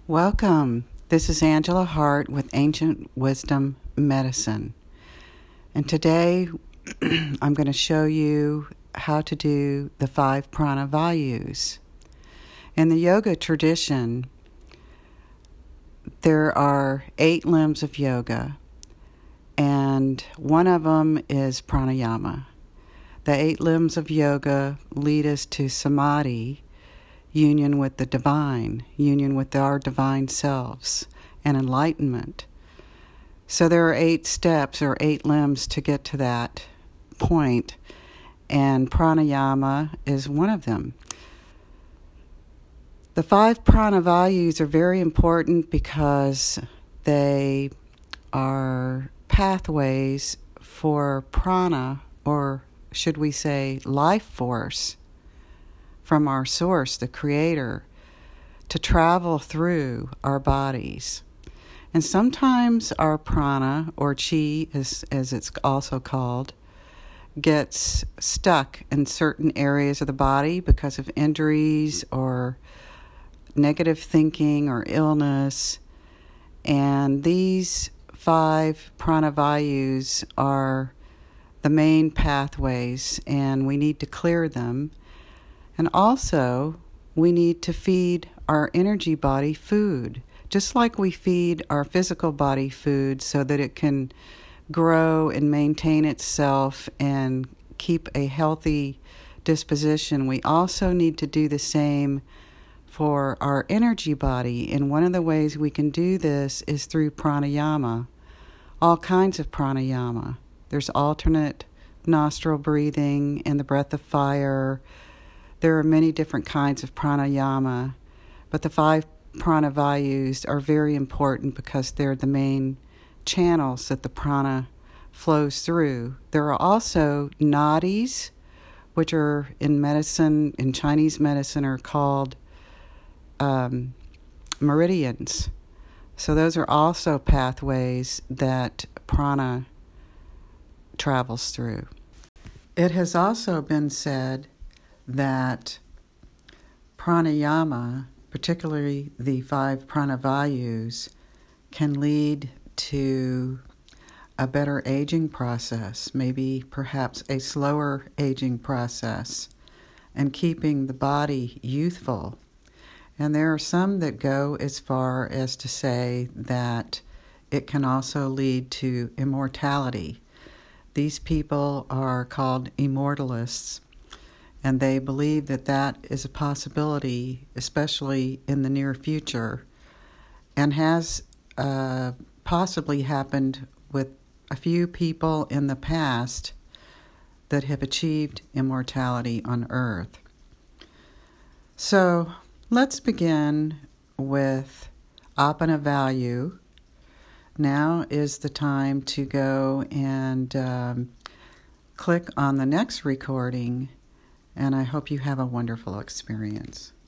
Welcome. This is Angela Hart with Ancient Wisdom Medicine. And today I'm going to show you how to do the 5 prana vayus. In the yoga tradition, there are 8 limbs of yoga, and one of them is pranayama. The 8 limbs of yoga lead us to samadhi, union with the divine, union with our divine selves, and enlightenment. So there are 8 steps or 8 limbs to get to that point, and pranayama is one of them. The 5 prana vayus are very important because they are pathways for prana, or should we say life force, from our source, the Creator, to travel through our bodies. And sometimes our prana, or chi as it's also called, gets stuck in certain areas of the body because of injuries or negative thinking or illness. And these 5 prana vayus are the main pathways, and we need to clear them. And also, we need to feed our energy body food, just like we feed our physical body food so that it can grow and maintain itself and keep a healthy disposition. We also need to do the same for our energy body. And one of the ways we can do this is through pranayama, all kinds of pranayama. There's alternate nostril breathing and the breath of fire. There are many different kinds of pranayama, but the 5 prana vayus are very important because they're the main channels that the prana flows through. There are also nadis, which are in medicine, in Chinese medicine, are called meridians. So those are also pathways that prana travels through. It has also been said that pranayama, particularly the 5 prana vayus, can lead to a better aging process, maybe perhaps a slower aging process, and keeping the body youthful. And there are some that go as far as to say that it can also lead to immortality. These people are called immortalists, and they believe that that is a possibility, especially in the near future, and has possibly happened with a few people in the past that have achieved immortality on earth. So let's begin with Apana Vayu. Now is the time to go and click on the next recording, and I hope you have a wonderful experience.